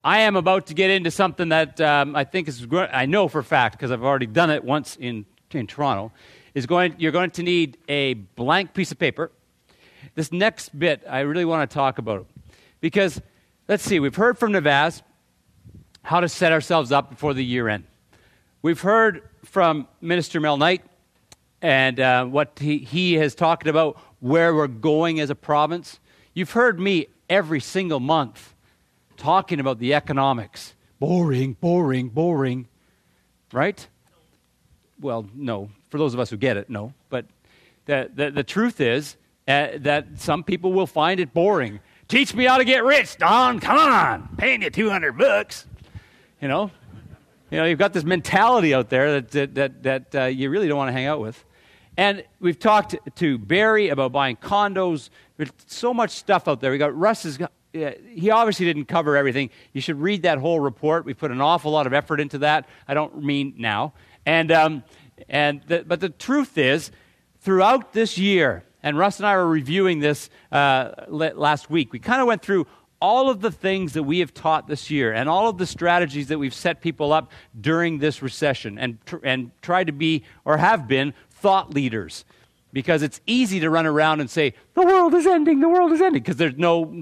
I am about to get into something that I think is, I know for a fact, because I've already done it once in Toronto, you're going to need a blank piece of paper. This next bit, I really want to talk about. Because, let's see, we've heard from Navaz how to set ourselves up before the year end. We've heard from Minister Mel Knight and what he has talked about, where we're going as a province. You've heard me every single month talking about the economics. Boring, boring, boring. Right? Well, no. For those of us who get it, no. But the truth is that some people will find it boring. Teach me how to get rich, Don. Come on. Paying you $200. You know, you've got this mentality out there that you really don't want to hang out with. And we've talked to Barry about buying condos. There's so much stuff out there. We got Russ. He obviously didn't cover everything. You should read that whole report. We put an awful lot of effort into that. I don't mean now. But the truth is, throughout this year, and Russ and I were reviewing this last week, we kind of went through all of the things that we have taught this year and all of the strategies that we've set people up during this recession and tried to be, or have been, thought leaders. Because it's easy to run around and say, the world is ending, because there's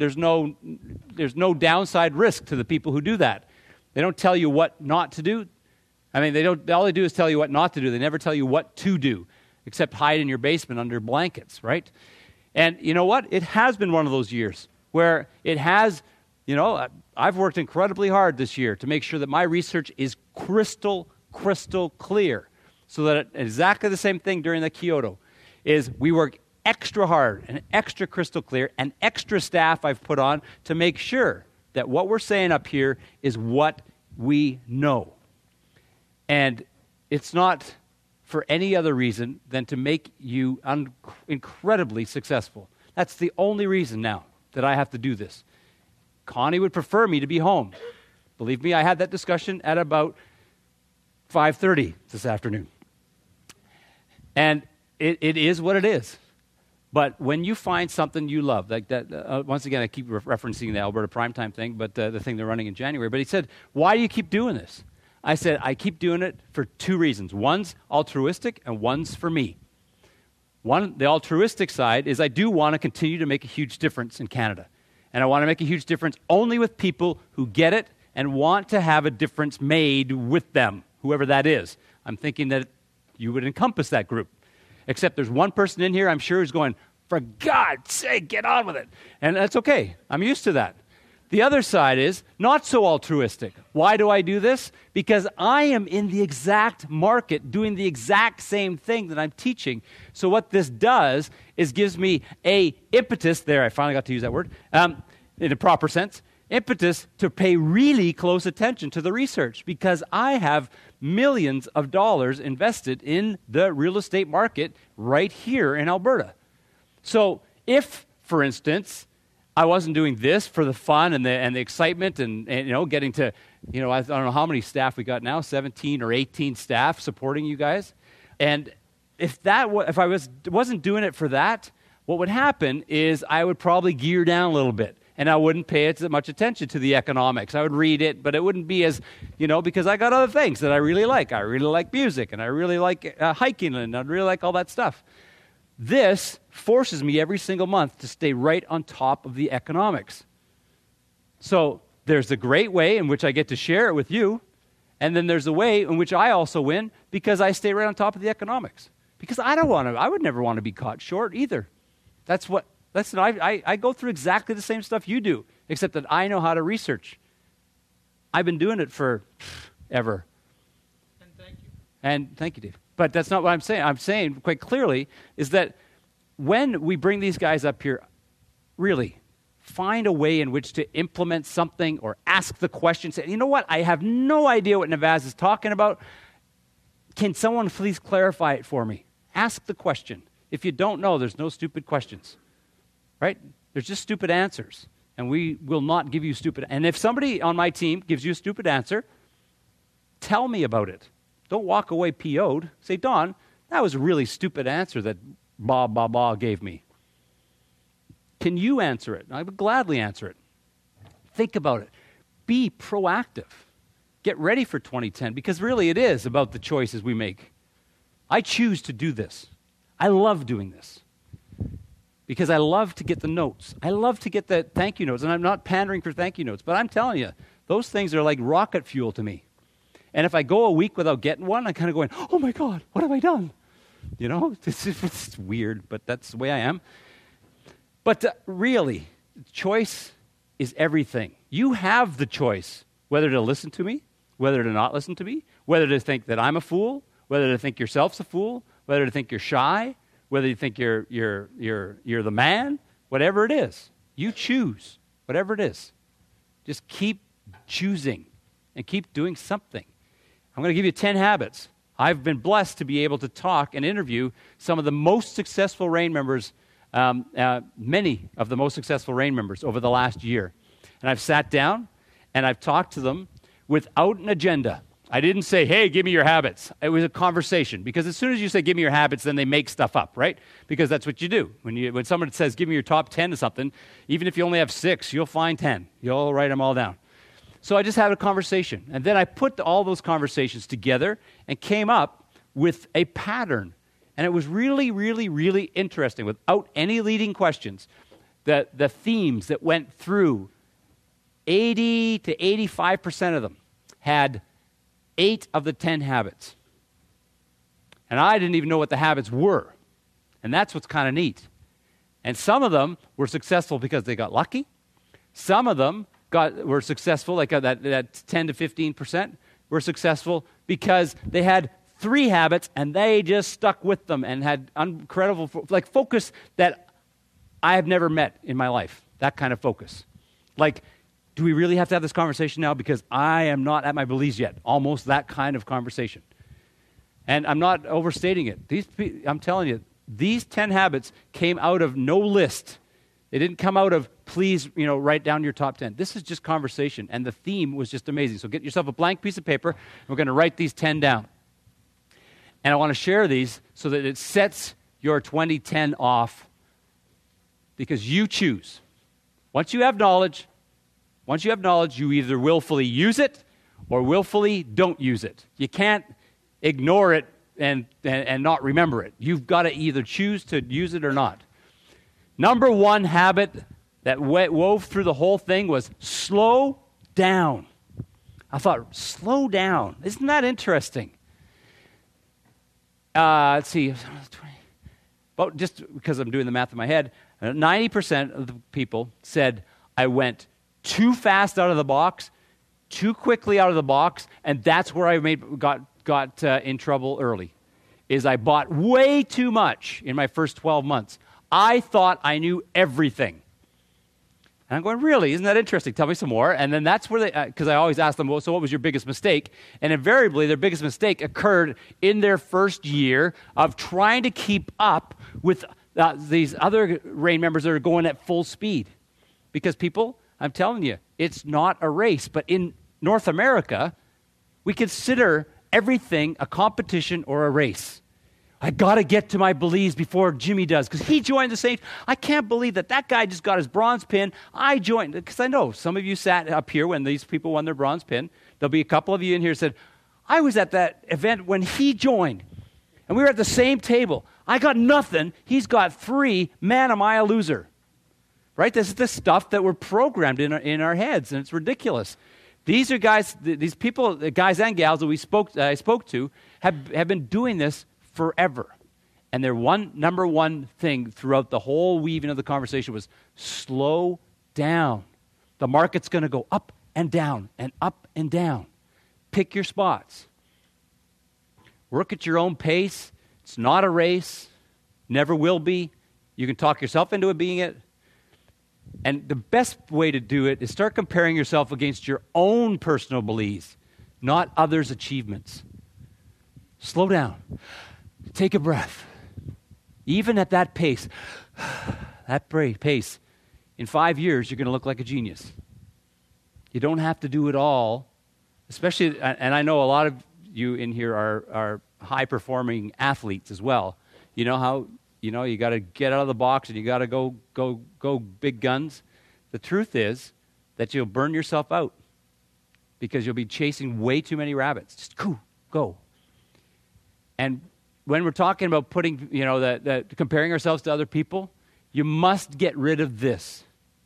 no downside risk to the people who do that. They don't tell you what not to do. I mean, all they do is tell you what not to do. They never tell you what to do, except hide in your basement under blankets, right? And you know what? It has been one of those years where it has, I've worked incredibly hard this year to make sure that my research is crystal clear. So that exactly the same thing during the Kyoto is we work extra hard and extra crystal clear and extra staff I've put on to make sure that what we're saying up here is what we know. And it's not for any other reason than to make you incredibly successful. That's the only reason now that I have to do this. Connie would prefer me to be home. Believe me, I had that discussion at about 5:30 this afternoon. And it is what it is. But when you find something you love, like that, once again, I keep referencing the Alberta Primetime thing, but the thing they're running in January. But he said, why do you keep doing this? I said, I keep doing it for two reasons. One's altruistic and one's for me. One, the altruistic side is I do want to continue to make a huge difference in Canada. And I want to make a huge difference only with people who get it and want to have a difference made with them, whoever that is. I'm thinking that you would encompass that group. Except there's one person in here I'm sure who's going, for God's sake, get on with it. And that's okay. I'm used to that. The other side is not so altruistic. Why do I do this? Because I am in the exact market doing the exact same thing that I'm teaching. So what this does is gives me a impetus, there I finally got to use that word, in a proper sense, impetus to pay really close attention to the research because I have millions of dollars invested in the real estate market right here in Alberta. So if, for instance, I wasn't doing this for the fun and the excitement and getting to, I don't know how many staff we got now, 17 or 18 staff supporting you guys. And if I wasn't doing it for that, what would happen is I would probably gear down a little bit. And I wouldn't pay as much attention to the economics. I would read it, but it wouldn't be as, because I got other things that I really like. I really like music, and I really like hiking, and I really like all that stuff. This forces me every single month to stay right on top of the economics. So there's a great way in which I get to share it with you, and then there's a way in which I also win because I stay right on top of the economics. Because I would never want to be caught short either. Listen, I go through exactly the same stuff you do, except that I know how to research. I've been doing it for ever. And thank you, Dave. But that's not what I'm saying. I'm saying quite clearly is that when we bring these guys up here, really, find a way in which to implement something or ask the question. Say, you know what? I have no idea what Navaz is talking about. Can someone please clarify it for me? Ask the question. If you don't know, there's no stupid questions. Right? There's just stupid answers. And we will not give you stupid. And if somebody on my team gives you a stupid answer, tell me about it. Don't walk away PO'd. Say, Don, that was a really stupid answer that Bob gave me. Can you answer it? I would gladly answer it. Think about it. be proactive. Get ready for 2010, because really it is about the choices we make. I choose to do this. I love doing this because I love to get the notes. I love to get the thank you notes, and I'm not pandering for thank you notes, but I'm telling you, those things are like rocket fuel to me. And if I go a week without getting one, I'm kind of going, oh my God, what have I done? You know, it's weird, but that's the way I am. But really, choice is everything. You have the choice whether to listen to me, whether to not listen to me, whether to think that I'm a fool, whether to think yourself's a fool, whether to think you're shy, whether you think you're the man, whatever it is. You choose, whatever it is. Just keep choosing and keep doing something. I'm going to give you 10 habits. I've been blessed to be able to talk and interview some of the most successful REIN members, many of the most successful REIN members over the last year. And I've sat down and I've talked to them without an agenda. I didn't say, hey, give me your habits. It was a conversation, because as soon as you say, give me your habits, then they make stuff up, right? Because that's what you do. When someone says, give me your top 10 to something, even if you only have 6, you'll find 10. You'll write them all down. So I just had a conversation. And then I put all those conversations together and came up with a pattern. And it was really, really, really interesting. Without any leading questions, the themes that went through, 80 to 85% of them had 8 of the 10 habits. And I didn't even know what the habits were. And that's what's kind of neat. And some of them were successful because they got lucky. Some of them were successful, like that 10 to 15% were successful because they had 3 habits and they just stuck with them and had incredible focus that I have never met in my life. That kind of focus. Like, do we really have to have this conversation now? Because I am not at my beliefs yet. Almost that kind of conversation. And I'm not overstating it. I'm telling you, these 10 habits came out of no list. They didn't come out of, please, write down your top 10. This is just conversation. And the theme was just amazing. So get yourself a blank piece of paper. And we're going to write these 10 down. And I want to share these so that it sets your 2010 off, because you choose. Once you have knowledge, you either willfully use it or willfully don't use it. You can't ignore it and not remember it. You've got to either choose to use it or not. Number 1 habit that wove through the whole thing was slow down. I thought, slow down. Isn't that interesting? Let's see. But just because I'm doing the math in my head, 90% of the people said I went too fast out of the box, too quickly out of the box, and that's where I got in trouble early, is I bought way too much in my first 12 months. I thought I knew everything. And I'm going, really? Isn't that interesting? Tell me some more. And then that's where because I always ask them, well, so what was your biggest mistake? And invariably, their biggest mistake occurred in their first year of trying to keep up with these other REIN members that are going at full speed. Because people, I'm telling you, it's not a race. But in North America, we consider everything a competition or a race. I got to get to my beliefs before Jimmy does, because he joined the same. I can't believe that guy just got his bronze pin. I joined, because I know some of you sat up here when these people won their bronze pin. There'll be a couple of you in here who said, I was at that event when he joined, and we were at the same table. I got nothing. He's got 3. Man, am I a loser. Right? This is the stuff that we're programmed in our heads, and it's ridiculous. These are guys, these people, guys and gals that I spoke to, have been doing this forever. And their number one thing throughout the whole weaving of the conversation was slow down. The market's going to go up and down and up and down. Pick your spots. Work at your own pace. It's not a race. Never will be. You can talk yourself into it being it. And the best way to do it is start comparing yourself against your own personal beliefs, not others' achievements. Slow down. Take a breath. Even at that pace, in 5 years, you're going to look like a genius. You don't have to do it all, especially, and I know a lot of you in here are high-performing athletes as well. You know how, you got to get out of the box and you got to go big guns. The truth is that you'll burn yourself out. because you'll be chasing way too many rabbits. Just go. And when we're talking about putting, comparing ourselves to other people, you must get rid of this.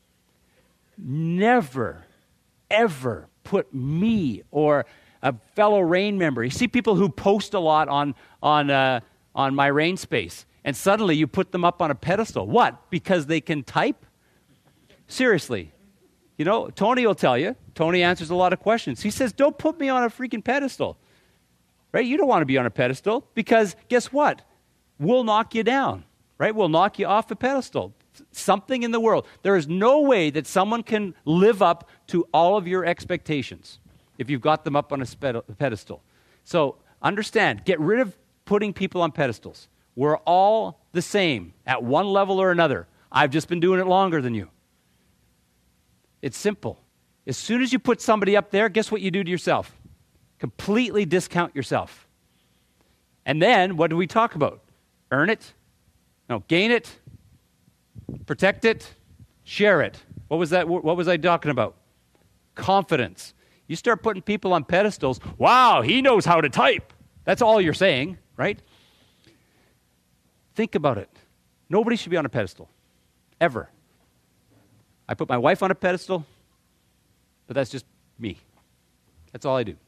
Never, ever put me or a fellow RAIN member. You see people who post a lot on my RAIN space, and suddenly you put them up on a pedestal. What? Because they can type? Seriously. Tony will tell you. Tony answers a lot of questions. He says, don't put me on a freaking pedestal. Right? You don't want to be on a pedestal because guess what? We'll knock you down. Right? We'll knock you off the pedestal. Something in the world. There is no way that someone can live up to all of your expectations if you've got them up on a pedestal. So understand, get rid of putting people on pedestals. We're all the same at one level or another. I've just been doing it longer than you. It's simple. As soon as you put somebody up there, guess what you do to yourself? Completely discount yourself. And then, what do we talk about? Earn it? No, gain it? Protect it? Share it. What was that? What was I talking about? Confidence. You start putting people on pedestals. Wow, he knows how to type. That's all you're saying, right? Think about it. Nobody should be on a pedestal. Ever. I put my wife on a pedestal, but that's just me. That's all I do.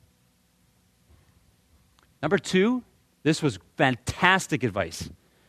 Number 2, this was fantastic advice.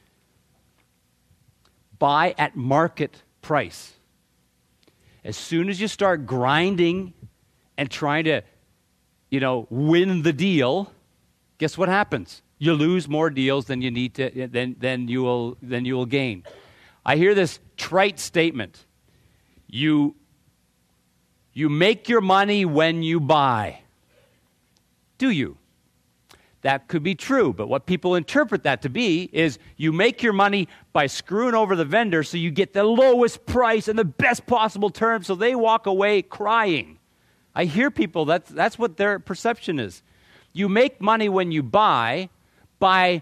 Buy at market price. As soon as you start grinding and trying to, win the deal, guess what happens? You lose more deals than you need to than you will gain. I hear this trite statement. You make your money when you buy. Do you? That could be true, but what people interpret that to be is you make your money by screwing over the vendor so you get the lowest price and the best possible terms so they walk away crying. I hear people, that's what their perception is. You make money when you buy by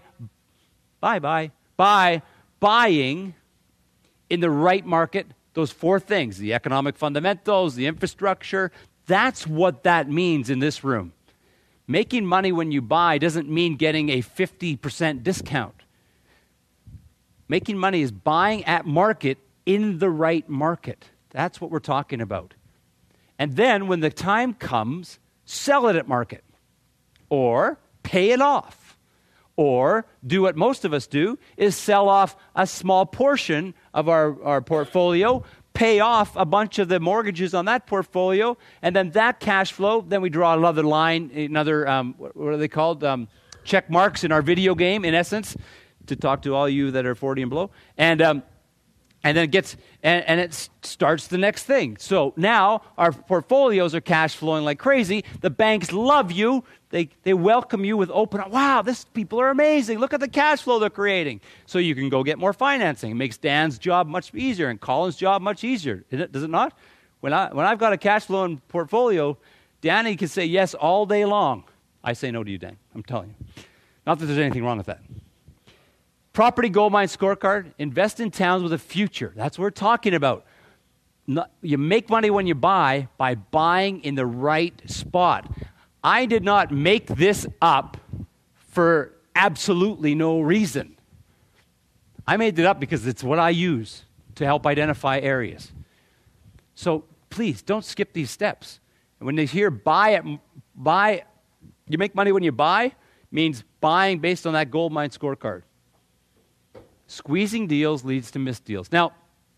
buying in the right market. Those 4 things, the economic fundamentals, the infrastructure, that's what that means in this room. Making money when you buy doesn't mean getting a 50% discount. Making money is buying at market in the right market. That's what we're talking about. And then when the time comes, sell it at market. Or pay it off. Or do what most of us do, is sell off a small portion of our portfolio, pay off a bunch of the mortgages on that portfolio, and then that cash flow, then we draw another line, what are they called? Check marks in our video game, in essence, to talk to all you that are 40 and below. And then it starts the next thing. So now our portfolios are cash flowing like crazy. The banks love you. They welcome you with open arms. Wow, these people are amazing. Look at the cash flow they're creating. So you can go get more financing. It makes Dan's job much easier and Colin's job much easier. Does it not? When I've got a cash flowing portfolio, Danny can say yes all day long. I say no to you, Dan. I'm telling you. Not that there's anything wrong with that. Property Gold Mine Scorecard, invest in towns with a future. That's what we're talking about. You make money when you buy by buying in the right spot. I did not make this up for absolutely no reason. I made it up because it's what I use to help identify areas. So please, don't skip these steps. And when they hear you make money when you buy, means buying based on that Gold Mine Scorecard. Squeezing deals leads to missed deals. Now,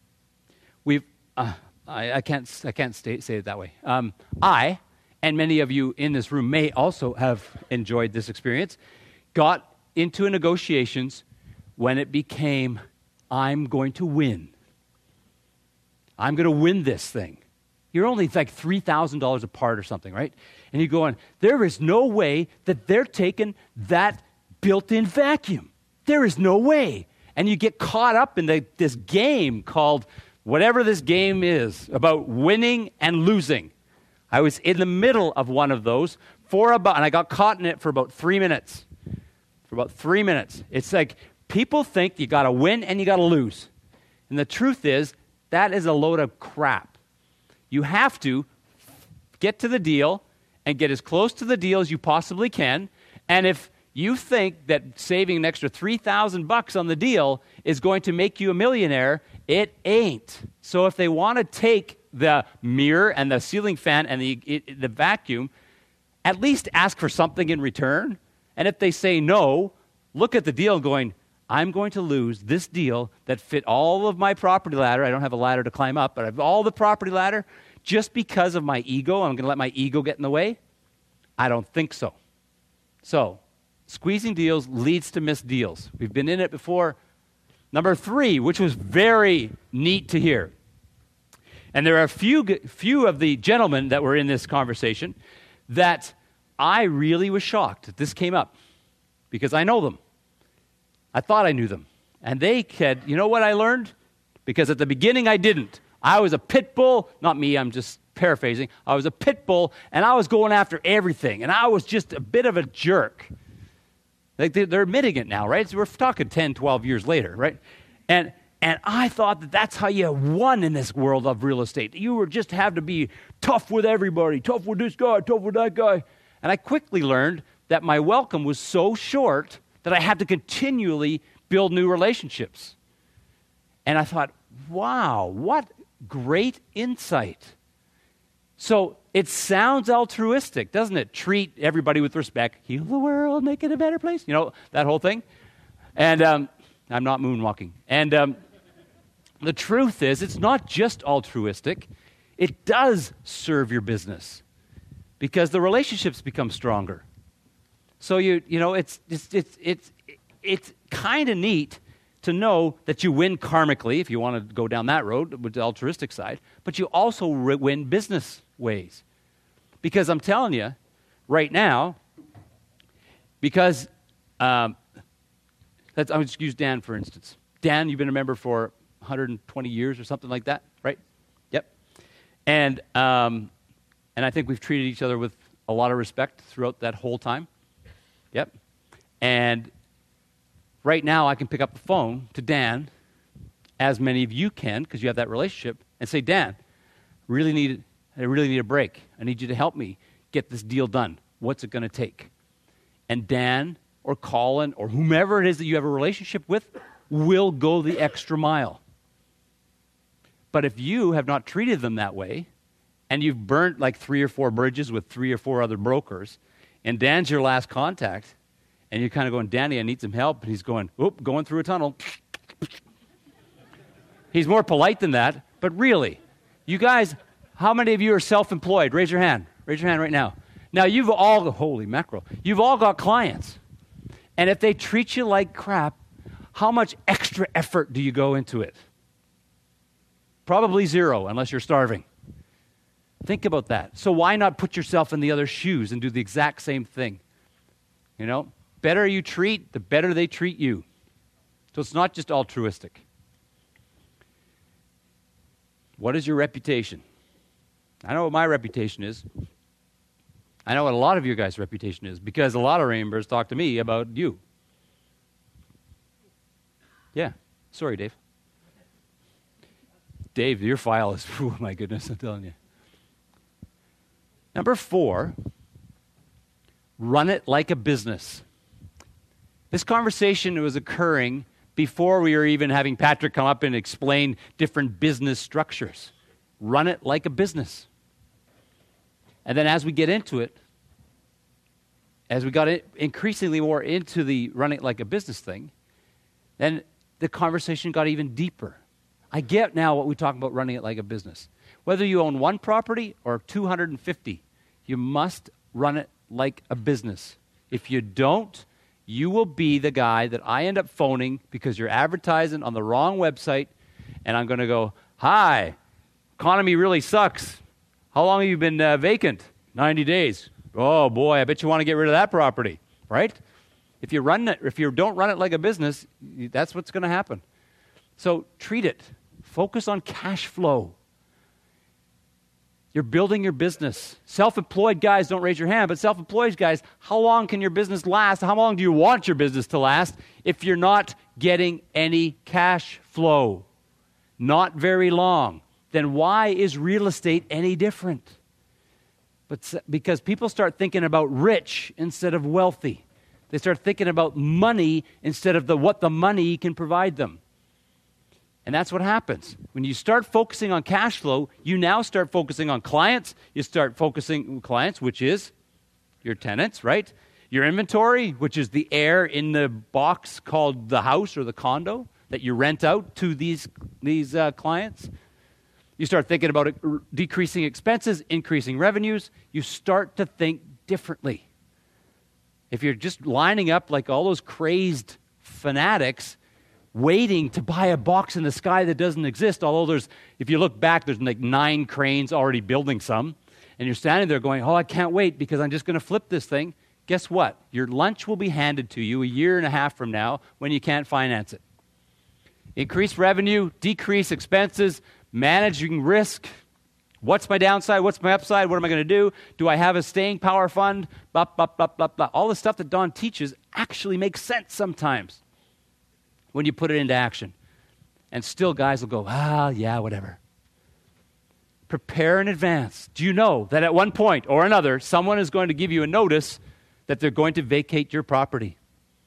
I can't say it that way. I, and many of you in this room may also have enjoyed this experience, got into negotiations when it became, I'm going to win. I'm going to win this thing. You're only like $3,000 apart or something, right? And you're going, there is no way that they're taking that built-in vacuum. There is no way. And you get caught up in this game called whatever this game is, about winning and losing. I was in the middle of one of those and I got caught in it for about 3 minutes. It's like people think you got to win and you got to lose. And the truth is, that is a load of crap. You have to get to the deal and get as close to the deal as you possibly can. And if you think that saving an extra $3,000 on the deal is going to make you a millionaire, it ain't. So if they want to take the mirror and the ceiling fan and the vacuum, at least ask for something in return. And if they say no, look at the deal going, I'm going to lose this deal that fit all of my property ladder. I don't have a ladder to climb up, but I have all the property ladder just because of my ego. I'm going to let my ego get in the way? I don't think so. So, squeezing deals leads to missed deals. We've been in it before. Number 3, which was very neat to hear. And there are a few of the gentlemen that were in this conversation that I really was shocked that this came up because I know them. I thought I knew them. And they said, you know what I learned? Because at the beginning I didn't. I was a pit bull. Not me, I'm just paraphrasing. I was a pit bull, and I was going after everything. And I was just a bit of a jerk. Like they're admitting it now, right? So we're talking 10, 12 years later, right? And I thought that that's how you won in this world of real estate. You were just have to be tough with everybody, tough with this guy, tough with that guy. And I quickly learned that my welcome was so short that I had to continually build new relationships. And I thought, wow, what great insight. So it sounds altruistic, doesn't it? Treat everybody with respect, heal the world, make it a better place. You know, that whole thing. And I'm not moonwalking. And the truth is, it's not just altruistic. It does serve your business because the relationships become stronger. So you know, it's kind of neat to know that you win karmically, if you want to go down that road with the altruistic side, but you also win business ways. Because I'm telling you, right now, because I'm just use Dan for instance. Dan, you've been a member for 120 years or something like that, right? Yep. And I think we've treated each other with a lot of respect throughout that whole time. Yep. And right now I can pick up the phone to Dan, as many of you can, because you have that relationship, and say, Dan, I really need a break. I need you to help me get this deal done. What's it going to take? And Dan or Colin or whomever it is that you have a relationship with will go the extra mile. But if you have not treated them that way, and you've burnt like 3 or 4 bridges with 3 or 4 other brokers, and Dan's your last contact, and you're kind of going, Danny, I need some help. And he's going, oop, going through a tunnel. He's more polite than that, but really, you guys, how many of you are self-employed? Raise your hand. Raise your hand right now. Now, you've all, holy mackerel, you've all got clients. And if they treat you like crap, how much extra effort do you go into it? Probably 0, unless you're starving. Think about that. So why not put yourself in the other shoes and do the exact same thing? You know, better you treat, the better they treat you. So it's not just altruistic. What is your reputation? I know what my reputation is. I know what a lot of your guys' reputation is because a lot of Rainbirds talk to me about you. Yeah. Sorry, Dave. Dave, your file is, oh my goodness, I'm telling you. Number 4, run it like a business. This conversation was occurring before we were even having Patrick come up and explain different business structures. Run it like a business. And then as we get into it, as we got increasingly more into the run it like a business thing, then the conversation got even deeper. I get now what we talk about running it like a business. Whether you own 1 property or 250, you must run it like a business. If you don't, you will be the guy that I end up phoning because you're advertising on the wrong website, and I'm going to go, hi, economy really sucks. How long have you been vacant? 90 days. Oh, boy, I bet you want to get rid of that property, right? If you don't run it like a business, that's what's going to happen. So treat it. Focus on cash flow. You're building your business. Self-employed guys, don't raise your hand, but self-employed guys, how long can your business last? How long do you want your business to last if you're not getting any cash flow? Not very long. Then why is real estate any different? Because people start thinking about rich instead of wealthy. They start thinking about money instead of what the money can provide them. And that's what happens. When you start focusing on cash flow, you now start focusing on clients. You start focusing on clients, which is your tenants, right? Your inventory, which is the air in the box called the house or the condo that you rent out to these clients. You start thinking about decreasing expenses, increasing revenues. You start to think differently. If you're just lining up like all those crazed fanatics, waiting to buy a box in the sky that doesn't exist, although if you look back, there's like 9 cranes already building some, and you're standing there going, oh, I can't wait because I'm just going to flip this thing. Guess what? Your lunch will be handed to you a year and a half from now when you can't finance it. Increase revenue, decrease expenses, managing risk. What's my downside? What's my upside? What am I going to do? Do I have a staying power fund? Blah, blah, blah, blah, blah. All the stuff that Don teaches actually makes sense sometimes when you put it into action. And still guys will go, yeah, whatever. Prepare in advance. Do you know that at one point or another, someone is going to give you a notice that they're going to vacate your property?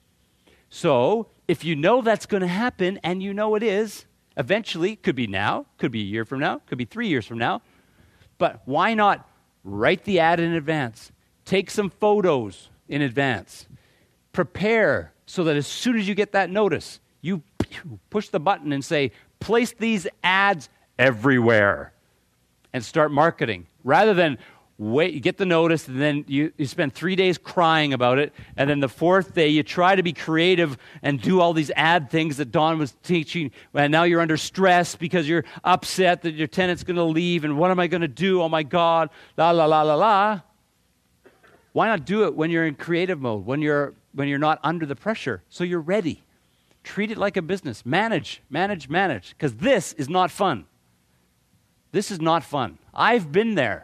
So if you know that's going to happen, and you know it is, eventually, could be now, could be a year from now, could be 3 years from now, but why not write the ad in advance? Take some photos in advance. Prepare so that as soon as you get that notice, you push the button and say, place these ads everywhere and start marketing. Rather than wait, you get the notice, and then you spend 3 days crying about it, and then the 4th day you try to be creative and do all these ad things that Don was teaching, and now you're under stress because you're upset that your tenant's going to leave, and what am I going to do? Oh my God, la la la la la. Why not do it when you're in creative mode, when you're not under the pressure, so you're ready? Treat it like a business. Manage, because this is not fun. This is not fun. I've been there.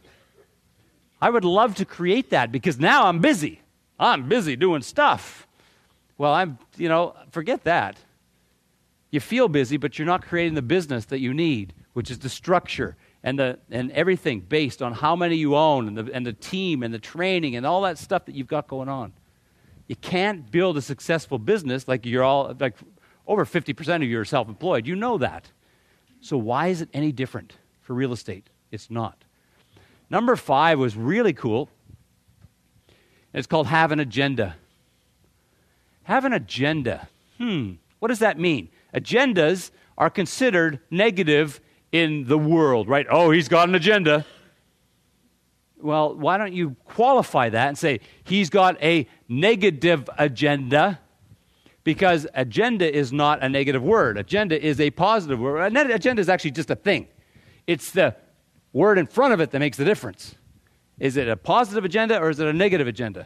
I would love to create that because now I'm busy. I'm busy doing stuff. Well, forget that. You feel busy, but you're not creating the business that you need, which is the structure and everything based on how many you own and the team and the training and all that stuff that you've got going on. You can't build a successful business like over 50% of you are self-employed. You know that. So why is it any different for real estate? It's not. Number 5 was really cool. It's called have an agenda. Have an agenda. What does that mean? Agendas are considered negative in the world, right? Oh, he's got an agenda. Well, why don't you qualify that and say, he's got a negative agenda, because agenda is not a negative word. Agenda is a positive word. Agenda is actually just a thing. It's the word in front of it that makes the difference. Is it a positive agenda or is it a negative agenda?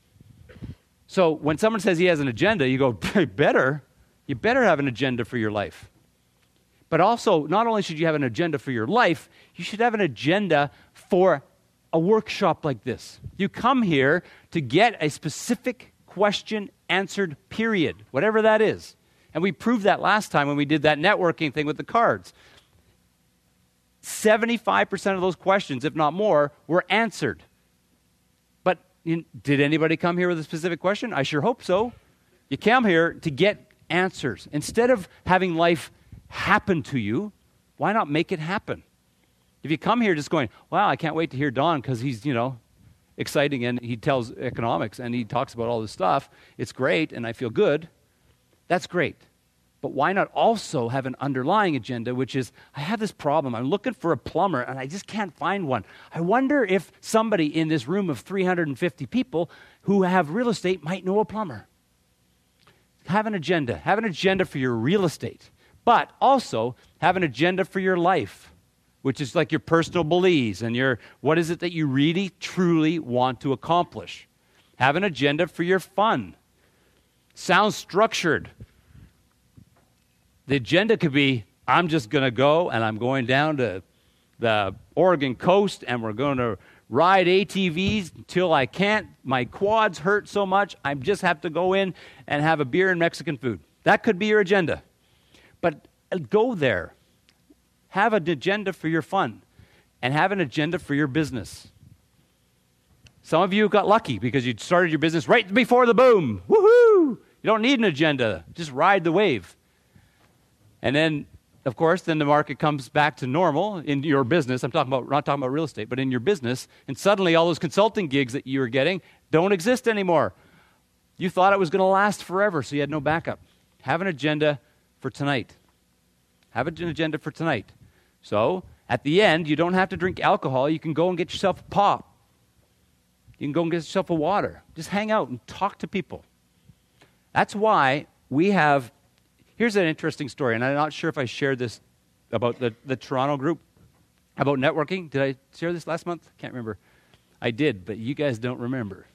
So when someone says he has an agenda, you go, you better have an agenda for your life. But also, not only should you have an agenda for your life, you should have an agenda for a workshop like this. You come here to get a specific question answered, period, whatever that is. And we proved that last time when we did that networking thing with the cards. 75% of those questions, if not more, were answered. But did anybody come here with a specific question? I sure hope so. You come here to get answers. Instead of having life happen to you, why not make it happen? If you come here just going, wow, I can't wait to hear Don because he's, exciting and he tells economics and he talks about all this stuff, it's great and I feel good, that's great. But why not also have an underlying agenda, which is, I have this problem. I'm looking for a plumber, and I just can't find one. I wonder if somebody in this room of 350 people who have real estate might know a plumber. Have an agenda. Have an agenda for your real estate. But also have an agenda for your life, which is like your personal beliefs and what is it that you really, truly want to accomplish. Have an agenda for your fun. Sounds structured. The agenda could be, I'm just going to go and I'm going down to the Oregon coast and we're going to ride ATVs until I can't. My quads hurt so much, I just have to go in and have a beer and Mexican food. That could be your agenda. But go there. Have an agenda for your fun and have an agenda for your business. Some of you got lucky because you started your business right before the boom. Woohoo! You don't need an agenda. Just ride the wave. And then, of course, then the market comes back to normal in your business. Not talking about real estate, but in your business. And suddenly all those consulting gigs that you were getting don't exist anymore. You thought it was going to last forever, so you had no backup. Have an agenda for tonight. Have an agenda for tonight. So, at the end, you don't have to drink alcohol. You can go and get yourself a pop. You can go and get yourself a water. Just hang out and talk to people. That's why we have... Here's an interesting story, and I'm not sure if I shared this about the Toronto group, about networking. Did I share this last month? Can't remember. I did, but you guys don't remember.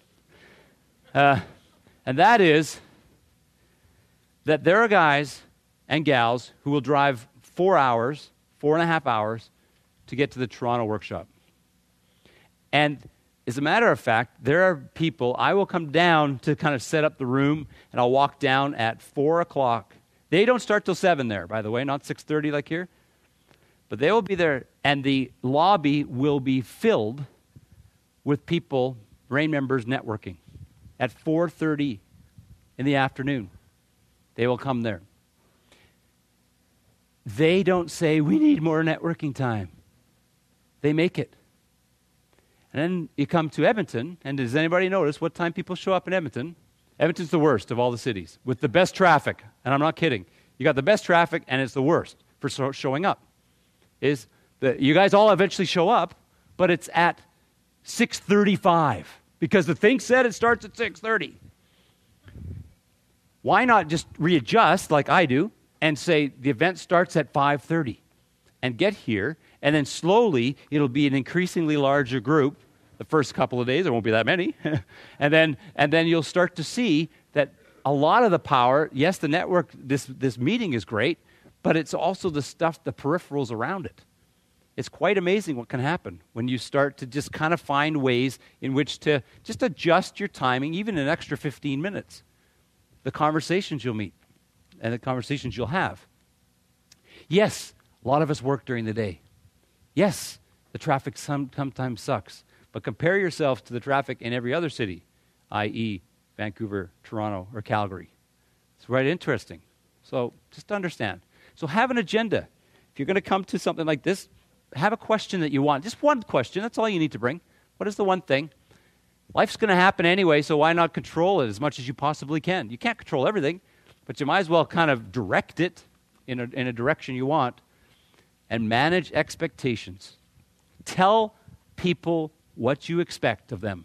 And that is that there are guys and gals who will drive 4.5 hours to get to the Toronto workshop. And as a matter of fact, there are people, I will come down to kind of set up the room, and I'll walk down at 4 o'clock. They don't start till 7 there, by the way, not 6:30 like here. But they will be there, and the lobby will be filled with people, RAIN members, networking. At 4:30 in the afternoon, they will come there. They don't say, we need more networking time. They make it. And then you come to Edmonton, and does anybody notice what time people show up in Edmonton? Edmonton's the worst of all the cities, with the best traffic. And I'm not kidding. You got the best traffic, and it's the worst for showing up. You guys all eventually show up, but it's at 6:35 because the thing said it starts at 6:30. Why not just readjust like I do and say the event starts at 5:30 and get here, and then slowly it'll be an increasingly larger group. The first couple of days, there won't be that many. and then you'll start to see that a lot of the power, yes, the network, this meeting is great, but it's also the stuff, the peripherals around it. It's quite amazing what can happen when you start to just kind of find ways in which to just adjust your timing, even an extra 15 minutes. The conversations you'll meet and the conversations you'll have. Yes, a lot of us work during the day. Yes, the traffic sometimes sucks. But compare yourself to the traffic in every other city, i.e. Vancouver, Toronto, or Calgary. It's right interesting. So just understand. So have an agenda. If you're going to come to something like this, have a question that you want. Just one question. That's all you need to bring. What is the one thing? Life's going to happen anyway, so why not control it as much as you possibly can? You can't control everything, but you might as well kind of direct it in a direction you want and manage expectations. Tell people what you expect of them.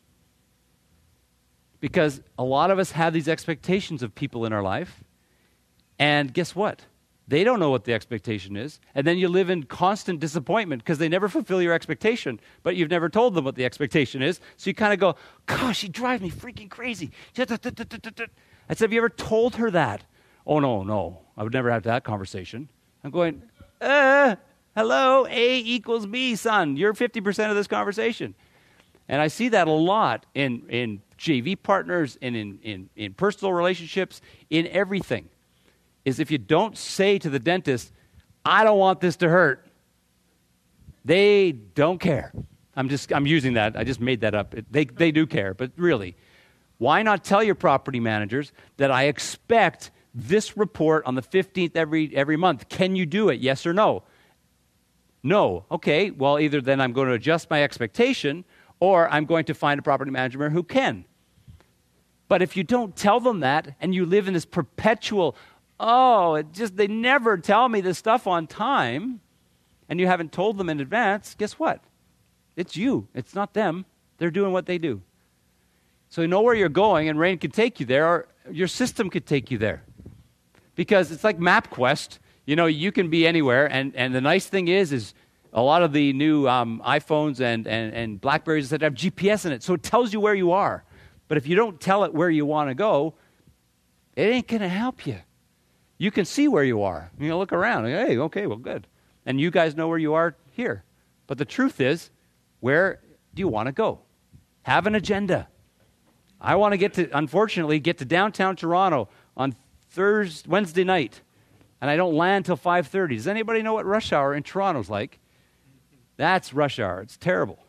Because a lot of us have these expectations of people in our life, and guess what? They don't know what the expectation is, and then you live in constant disappointment because they never fulfill your expectation, but you've never told them what the expectation is, so you kind of go, gosh, she drives me freaking crazy. I said, have you ever told her that? Oh, no, I would never have that conversation. I'm going, hello, A equals B, son. You're 50% of this conversation. And I see that a lot in JV partners and in personal relationships, in everything. Is if you don't say to the dentist, I don't want this to hurt, they don't care. I'm using that. I just made that up. They do care, but really, why not tell your property managers that I expect this report on the 15th every month? Can you do it? Yes or no? No. Okay, well, either then I'm going to adjust my expectation or I'm going to find a property manager who can. But if you don't tell them that and you live in this perpetual, they never tell me this stuff on time, and you haven't told them in advance, guess what? It's you. It's not them. They're doing what they do. So you know where you're going, and RAIN can take you there, or your system could take you there. Because it's like MapQuest. You know, you can be anywhere, and the nice thing is a lot of the new iPhones and BlackBerries that have GPS in it, so it tells you where you are. But if you don't tell it where you want to go, it ain't going to help you. You can see where you are. You know, look around. Hey, okay, well, good. And you guys know where you are here. But the truth is, where do you want to go? Have an agenda. I want to unfortunately, get to downtown Toronto on Wednesday night, and I don't land till 5:30. Does anybody know what rush hour in Toronto's like? That's rush hour. It's terrible.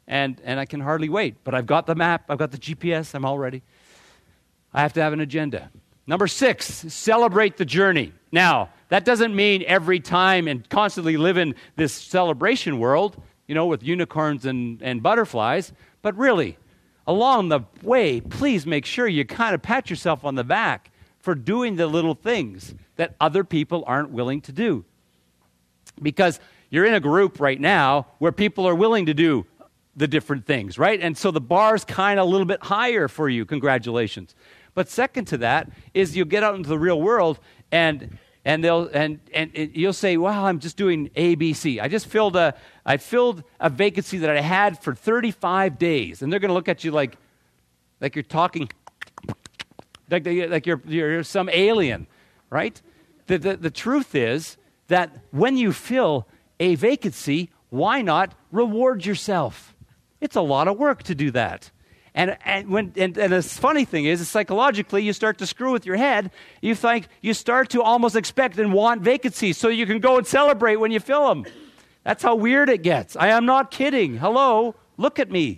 and I can hardly wait. But I've got the map, I've got the GPS, I'm all ready. I have to have an agenda. Number 6, celebrate the journey. Now, that doesn't mean every time and constantly live in this celebration world, with unicorns and butterflies, but really, along the way, please make sure you kind of pat yourself on the back for doing the little things that other people aren't willing to do. Because you're in a group right now where people are willing to do the different things, right? And so the bar's kind of a little bit higher for you. Congratulations. But second to that is you'll get out into the real world and you'll say, "Wow, I'm just doing A, B, C. I filled a vacancy that I had for 35 days," and they're going to look at you like you're talking, like you're some alien, right? The truth is that when you fill a vacancy, why not reward yourself? It's a lot of work to do that. And the funny thing is, psychologically, you start to screw with your head. You start to almost expect and want vacancies so you can go and celebrate when you fill them. That's how weird it gets. I am not kidding. Hello, look at me.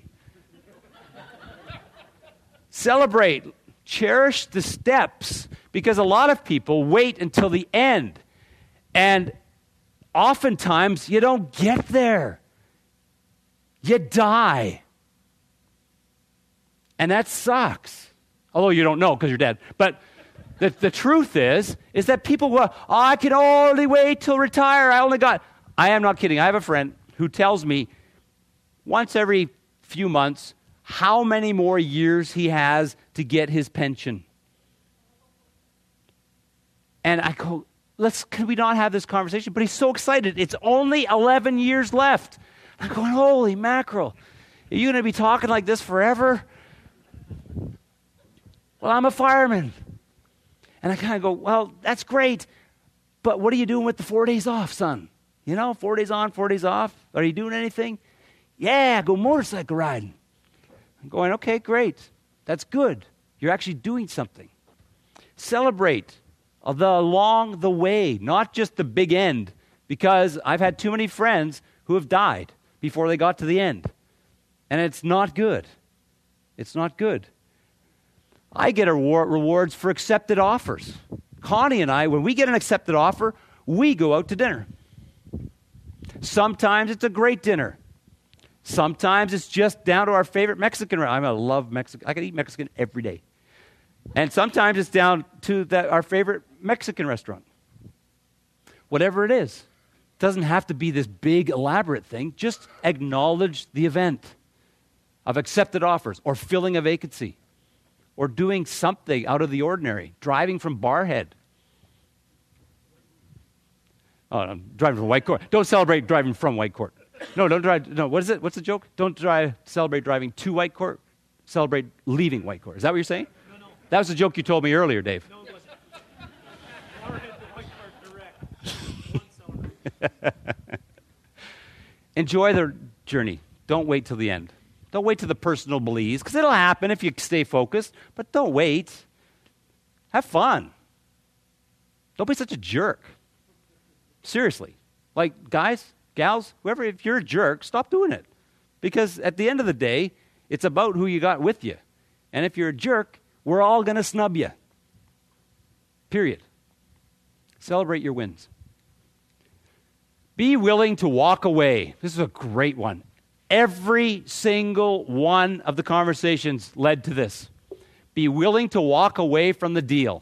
Celebrate. Cherish the steps, because a lot of people wait until the end. And oftentimes, you don't get there. You die. And that sucks. Although you don't know because you're dead. But the truth is that people go, I can only wait till retire. I am not kidding. I have a friend who tells me once every few months how many more years he has to get his pension. And I go, can we not have this conversation? But he's so excited. It's only 11 years left. I'm going, holy mackerel. Are you going to be talking like this forever? Well, I'm a fireman. And I kind of go, well, that's great. But what are you doing with the 4 days off, son? 4 days on, 4 days off. Are you doing anything? Yeah, go motorcycle riding. I'm going, okay, great. That's good. You're actually doing something. Celebrate along the way, not just the big end, because I've had too many friends who have died before they got to the end. And it's not good. It's not good. I get rewards for accepted offers. Connie and I, when we get an accepted offer, we go out to dinner. Sometimes it's a great dinner. Sometimes it's just down to our favorite Mexican restaurant. I love Mexican. I can eat Mexican every day. And sometimes it's down to our favorite Mexican restaurant. Whatever it is. It doesn't have to be this big, elaborate thing. Just acknowledge the event of accepted offers or filling a vacancy or doing something out of the ordinary, driving from Barhead. Oh, no, driving from Whitecourt. Don't celebrate driving from Whitecourt. No, don't drive. No, what is it? What's the joke? Don't celebrate driving to Whitecourt. Celebrate leaving Whitecourt. Is that what you're saying? No. That was the joke you told me earlier, Dave. No, it wasn't. Barhead to Whitecourt direct. Enjoy the journey. Don't wait till the end. Don't wait till the personal beliefs, because it'll happen if you stay focused, but don't wait. Have fun. Don't be such a jerk. Seriously. Like, guys, gals, whoever, if you're a jerk, stop doing it. Because at the end of the day, it's about who you got with you. And if you're a jerk, we're all going to snub you. Period. Celebrate your wins. Be willing to walk away. This is a great one. Every single one of the conversations led to this. Be willing to walk away from the deal.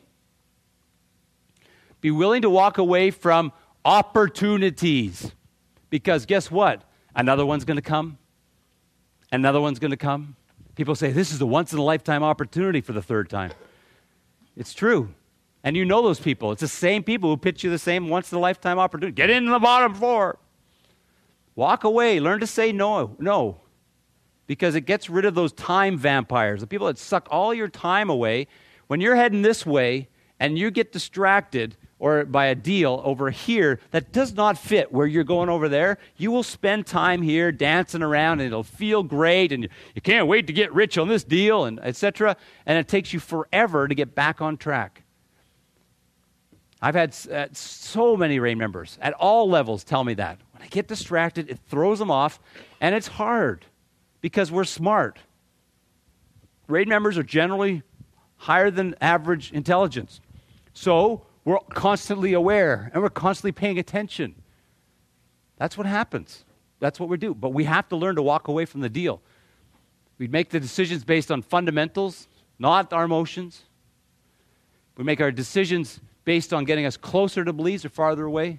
Be willing to walk away from opportunities. Because guess what? Another one's going to come. Another one's going to come. People say, this is a once-in-a-lifetime opportunity for the third time. It's true. And you know those people. It's the same people who pitch you the same once-in-a-lifetime opportunity. Get in the bottom floor. Walk away. Learn to say no. Because it gets rid of those time vampires, the people that suck all your time away. When you're heading this way and you get distracted or by a deal over here that does not fit where you're going over there, you will spend time here dancing around and it'll feel great and you can't wait to get rich on this deal and etc. And it takes you forever to get back on track. I've had so many RAIN members at all levels tell me that. When I get distracted, it throws them off, and it's hard because we're smart. RAID members are generally higher than average intelligence. So we're constantly aware and we're constantly paying attention. That's what happens. That's what we do. But we have to learn to walk away from the deal. We make the decisions based on fundamentals, not our emotions. We make our decisions based on getting us closer to beliefs or farther away.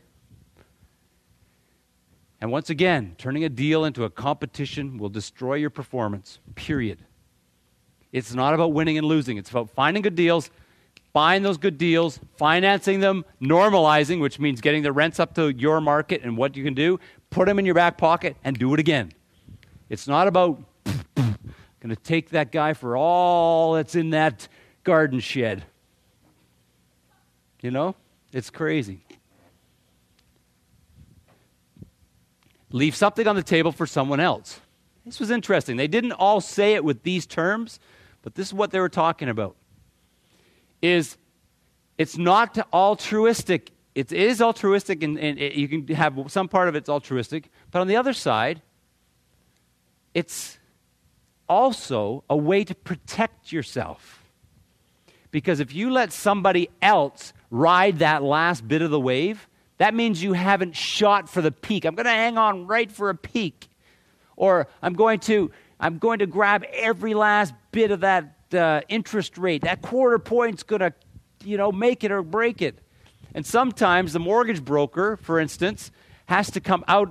And once again, turning a deal into a competition will destroy your performance, period. It's not about winning and losing. It's about finding good deals, buying those good deals, financing them, normalizing, which means getting the rents up to your market and what you can do, put them in your back pocket, and do it again. It's not about going to take that guy for all that's in that garden shed. You know? It's crazy. Leave something on the table for someone else. This was interesting. They didn't all say it with these terms, but this is what they were talking about. It's not altruistic. It is altruistic, and you can have some part of it's altruistic. But on the other side, it's also a way to protect yourself. Because if you let somebody else ride that last bit of the wave, that means you haven't shot for the peak. I'm going to hang on right for a peak. Or I'm going to grab every last bit of that interest rate. That quarter point's going to, make it or break it. And sometimes the mortgage broker, for instance, has to come out.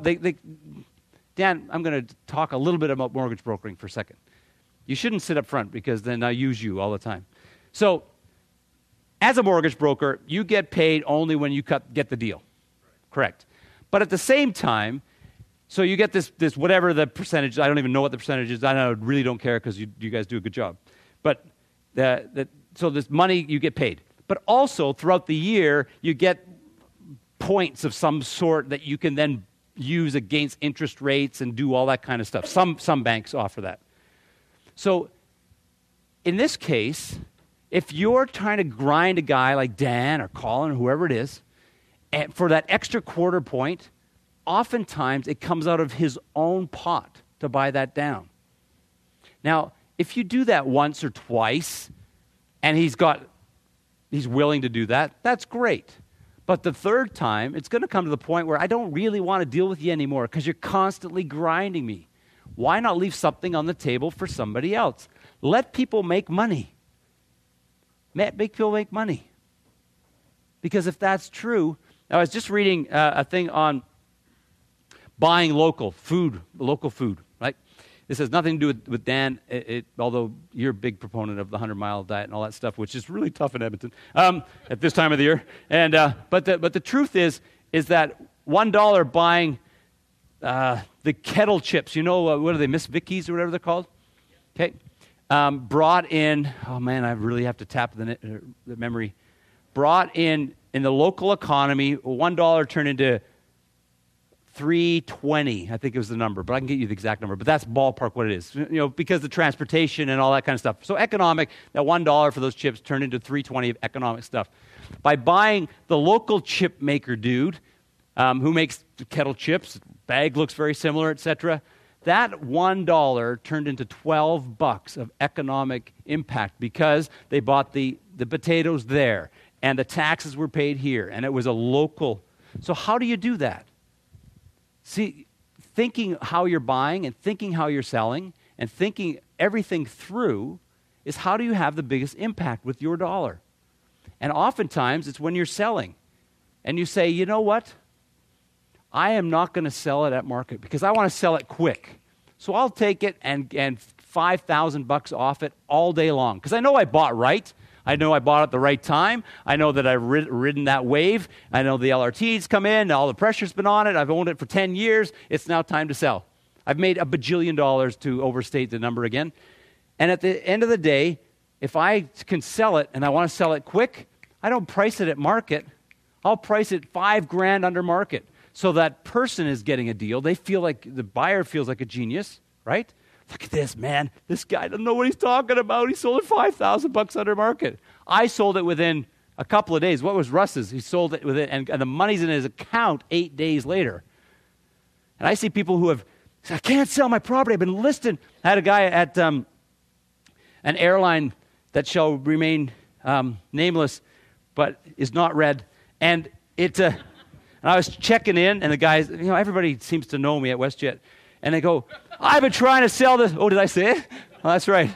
Dan, I'm going to talk a little bit about mortgage brokering for a second. You shouldn't sit up front because then I use you all the time. So, as a mortgage broker, you get paid only when you get the deal. Correct. But at the same time, so you get this whatever the percentage, I don't even know what the percentage is. I really don't care because you guys do a good job. But so this money, you get paid. But also, throughout the year, you get points of some sort that you can then use against interest rates and do all that kind of stuff. Some banks offer that. So in this case, if you're trying to grind a guy like Dan or Colin or whoever it is, and for that extra quarter point, oftentimes it comes out of his own pot to buy that down. Now, if you do that once or twice, and he's willing to do that, that's great. But the third time, it's going to come to the point where I don't really want to deal with you anymore because you're constantly grinding me. Why not leave something on the table for somebody else? Let people make money. Make people make money. Because if that's true, I was just reading a thing on buying local food, right? This has nothing to do with Dan, although you're a big proponent of the 100-mile diet and all that stuff, which is really tough in Edmonton at this time of the year. And but the truth is that $1 buying the kettle chips, what are they, Miss Vicky's or whatever they're called? Okay, brought in. Oh man, I really have to tap the memory. Brought in the local economy, $1 turned into $3.20, I think it was the number, but I can get you the exact number. But that's ballpark what it is, because the transportation and all that kind of stuff. So economic, that $1 for those chips turned into $3.20 of economic stuff. By buying the local chip maker dude, who makes kettle chips, bag looks very similar, etc., that $1 turned into $12 of economic impact because they bought the potatoes there, and the taxes were paid here, and it was a local. So how do you do that? See, thinking how you're buying and thinking how you're selling and thinking everything through is how do you have the biggest impact with your dollar? And oftentimes it's when you're selling and you say, you know what? I am not going to sell it at market because I want to sell it quick. So I'll take it and $5,000 off it all day long because I know I bought right. I know I bought it at the right time. I know that I've ridden that wave. I know the LRT's come in. All the pressure's been on it. I've owned it for 10 years. It's now time to sell. I've made $1 bajillion to overstate the number again. And at the end of the day, if I can sell it and I want to sell it quick, I don't price it at market. I'll price it $5,000 under market. So that person is getting a deal. They feel like, the buyer feels like a genius, right? Look at this, man. This guy doesn't know what he's talking about. He sold it $5,000 under market. I sold it within a couple of days. What was Russ's? He sold it within, and the money's in his account 8 days later. And I see people who have He said, I can't sell my property. I've been listed. I had a guy at an airline that shall remain nameless, but is not read. And and I was checking in, and the guys, everybody seems to know me at WestJet. And they go, I've been trying to sell this. Oh, did I say it? Oh, that's right.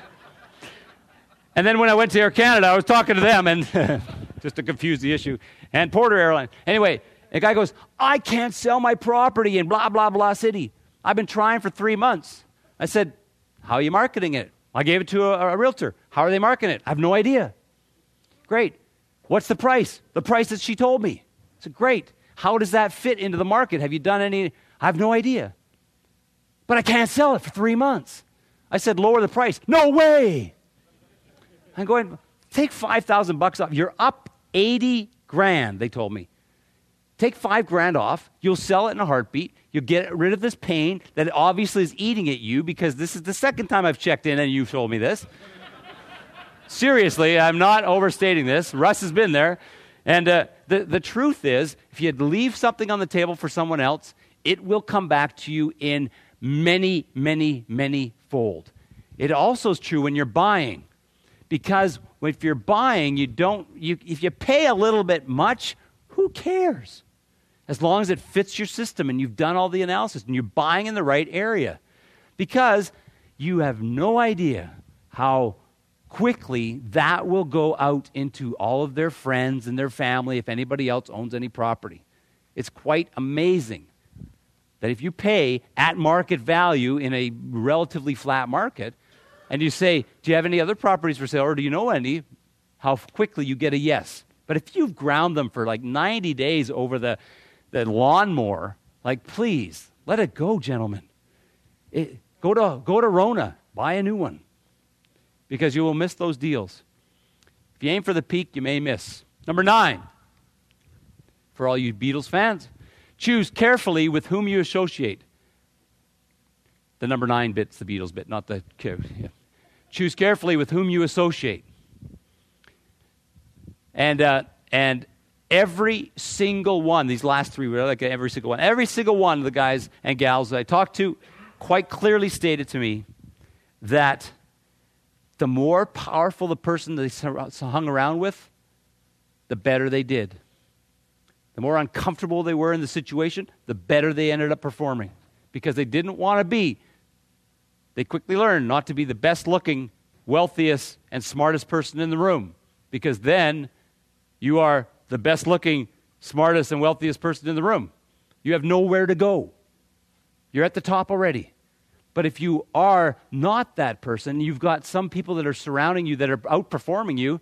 And then when I went to Air Canada, I was talking to them, and just to confuse the issue, and Porter Airline. Anyway, the guy goes, I can't sell my property in blah, blah, blah city. I've been trying for 3 months. I said, how are you marketing it? I gave it to a realtor. How are they marketing it? I have no idea. Great. What's the price? The price that she told me. I said, great. How does that fit into the market? Have you done any? I have no idea. But I can't sell it for 3 months. I said, lower the price. No way. I'm going, take $5,000 off. You're up 80 grand, they told me. Take $5,000 off. You'll sell it in a heartbeat. You'll get rid of this pain that obviously is eating at you, because this is the second time I've checked in and you've told me this. Seriously, I'm not overstating this. Russ has been there. And the truth is, if you leave something on the table for someone else, it will come back to you in many, many, many fold. It also is true when you're buying. Because if you're buying, if you pay a little bit much, who cares? As long as it fits your system and you've done all the analysis and you're buying in the right area. Because you have no idea how quickly that will go out into all of their friends and their family if anybody else owns any property. It's quite amazing that if you pay at market value in a relatively flat market, and you say, do you have any other properties for sale, or do you know any, how quickly you get a yes. But if you've ground them for like 90 days over the lawnmower, like, please, let it go, gentlemen. Go to Rona, buy a new one, because you will miss those deals. If you aim for the peak, you may miss. Number 9, for all you Beatles fans, choose carefully with whom you associate. The number 9 bit's the Beatles bit, not the... Yeah. Choose carefully with whom you associate. And every single one, these last 3, like every single one of the guys and gals that I talked to quite clearly stated to me that the more powerful the person they hung around with, the better they did. The more uncomfortable they were in the situation, the better they ended up performing. Because they didn't want to be. They quickly learned not to be the best looking, wealthiest, and smartest person in the room. Because then you are the best looking, smartest, and wealthiest person in the room. You have nowhere to go. You're at the top already. But if you are not that person, you've got some people that are surrounding you that are outperforming you,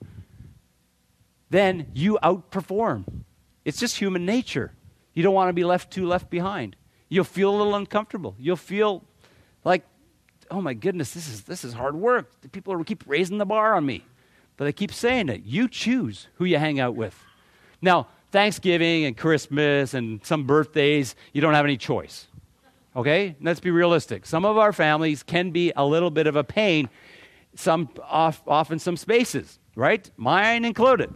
then you outperform. It's just human nature. You don't want to be left behind. You'll feel a little uncomfortable. You'll feel like, oh my goodness, this is hard work. The people keep raising the bar on me. But they keep saying it. You choose who you hang out with. Now, Thanksgiving and Christmas and some birthdays, you don't have any choice. Okay? Let's be realistic. Some of our families can be a little bit of a pain, often some spaces, right? Mine included.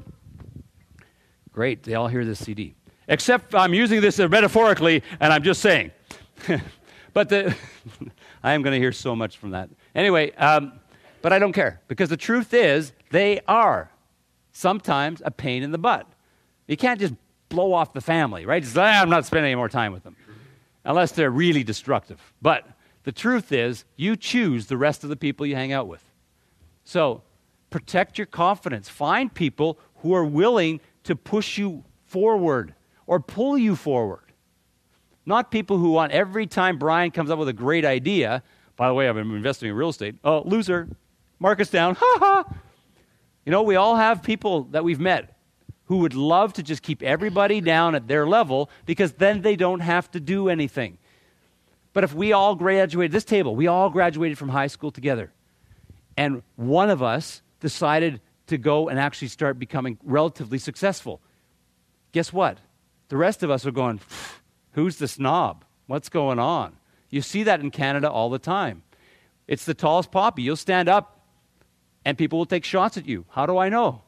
Great, they all hear this CD. Except I'm using this metaphorically, and I'm just saying. But I am going to hear so much from that. Anyway, but I don't care, because the truth is they are sometimes a pain in the butt. You can't just blow off the family, right? Just, I'm not spending any more time with them, unless they're really destructive. But the truth is you choose the rest of the people you hang out with. So protect your confidence. Find people who are willing to push you forward or pull you forward. Not people who want every time Brian comes up with a great idea, by the way, I've been investing in real estate, oh, loser, mark us down, ha ha. You know, we all have people that we've met who would love to just keep everybody down at their level, because then they don't have to do anything. But if we all graduated, this table, we all graduated from high school together, and one of us decided to go and actually start becoming relatively successful, guess what? The rest of us are going, who's the snob? What's going on? You see that in Canada all the time. It's the tallest poppy. You'll stand up and people will take shots at you. How do I know?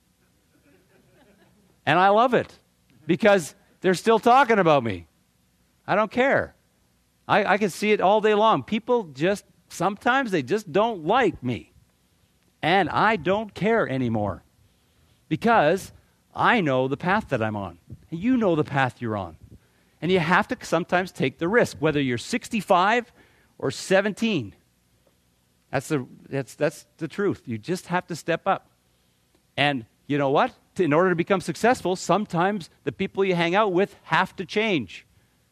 And I love it, because they're still talking about me. I don't care. I can see it all day long. People sometimes they just don't like me. And I don't care anymore because I know the path that I'm on. And you know the path you're on. And you have to sometimes take the risk, whether you're 65 or 17. That's the truth. You just have to step up. And you know what? In order to become successful, sometimes the people you hang out with have to change.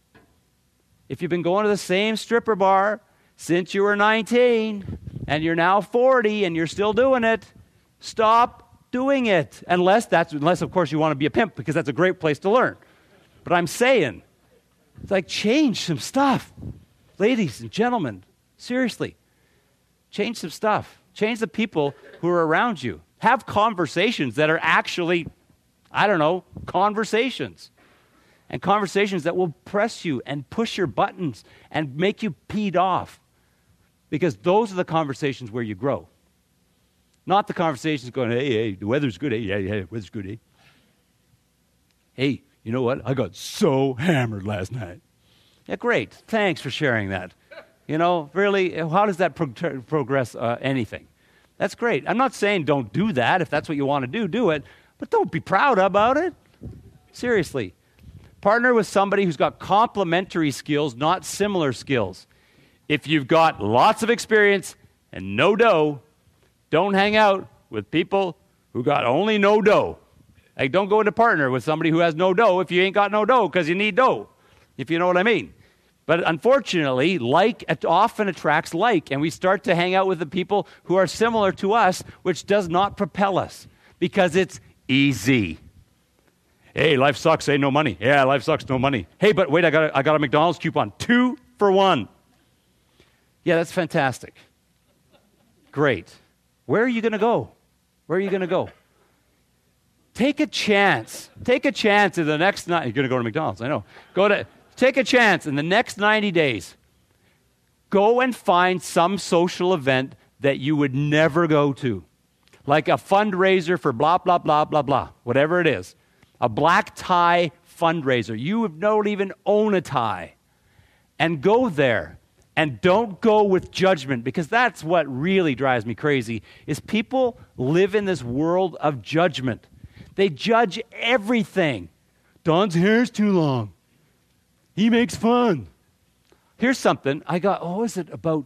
If you've been going to the same stripper bar since you were 19 and you're now 40 and you're still doing it, stop doing it. Unless of course you want to be a pimp, because that's a great place to learn. But I'm saying, it's like, change some stuff. Ladies and gentlemen, seriously, change some stuff. Change the people who are around you. Have conversations that are actually, conversations. And conversations that will press you and push your buttons and make you peed off. Because those are the conversations where you grow. Not the conversations going, hey, the weather's good, hey, the weather's good, hey. Hey, you know what? I got so hammered last night. Yeah, great. Thanks for sharing that. Really, how does that progress anything? That's great. I'm not saying don't do that. If that's what you want to do it. But don't be proud about it. Seriously. Partner with somebody who's got complementary skills, not similar skills. If you've got lots of experience and no dough, don't hang out with people who got only no dough. Like, don't go into partner with somebody who has no dough if you ain't got no dough, because you need dough, if you know what I mean. But unfortunately, like often attracts like, and we start to hang out with the people who are similar to us, which does not propel us, because it's easy. Hey, life sucks, no money. Yeah, life sucks, no money. Hey, but wait, I got a McDonald's coupon, 2 for 1. Yeah, that's fantastic. Great. Where are you going to go? Where are you going to go? Take a chance. Take a chance in the next night. You're going to go to McDonald's, I know. Take a chance in the next 90 days. Go and find some social event that you would never go to. Like a fundraiser for blah, blah, blah, blah, blah, whatever it is. A black tie fundraiser. You don't even own a tie. And go there. And don't go with judgment, because that's what really drives me crazy, is people live in this world of judgment. They judge everything. Don's hair's too long. He makes fun. Here's something. I was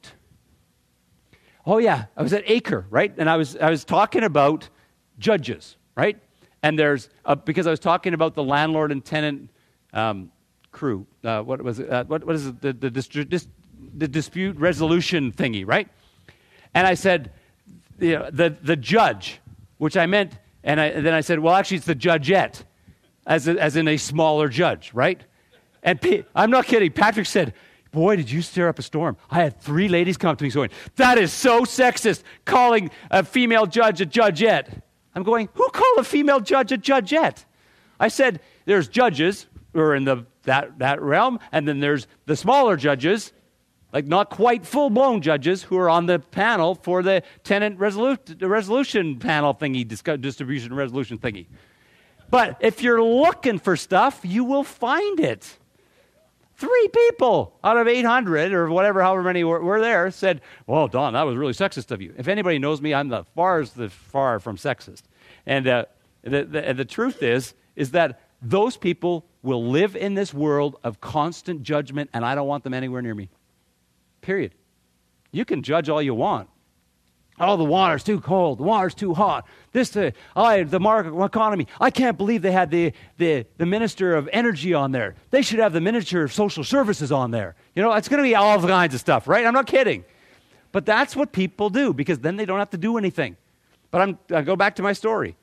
at Acre, right? And I was talking about judges, right? And there's, because I was talking about the landlord and tenant crew. What was it? What is it? The dispute resolution thingy, right? And I said, the judge, which I meant, and then I said, well, actually, it's the judgette, as in a smaller judge, right? And I'm not kidding. Patrick said, boy, did you stir up a storm. I had 3 ladies come to me going, that is so sexist, calling a female judge a judgette. I'm going, who called a female judge a judgette? I said, there's judges who are in that realm, and then there's the smaller judges, like not quite full-blown judges, who are on the panel for the tenant resolution panel thingy, distribution resolution thingy. But if you're looking for stuff, you will find it. 3 people out of 800 or whatever, however many were there, said, well, Don, that was really sexist of you. If anybody knows me, I'm the far from sexist. And the truth is that those people will live in this world of constant judgment, and I don't want them anywhere near me. Period. You can judge all you want. Oh, the water's too cold. The water's too hot. The market economy. I can't believe they had the minister of energy on there. They should have the minister of social services on there. It's going to be all kinds of stuff, right? I'm not kidding. But that's what people do, because then they don't have to do anything. But I go back to my story.